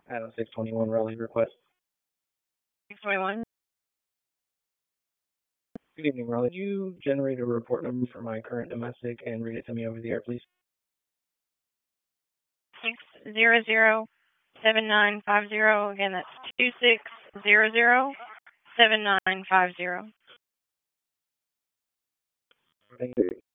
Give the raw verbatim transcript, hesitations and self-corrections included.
Adam six twenty-one Raleigh request. six twenty-one. Good evening, Raleigh. Could you generate a report number for my current domestic and read it to me over the air, please? six zero zero seven nine five zero. Again, that's two six zero zero seven nine five zero. Thank you.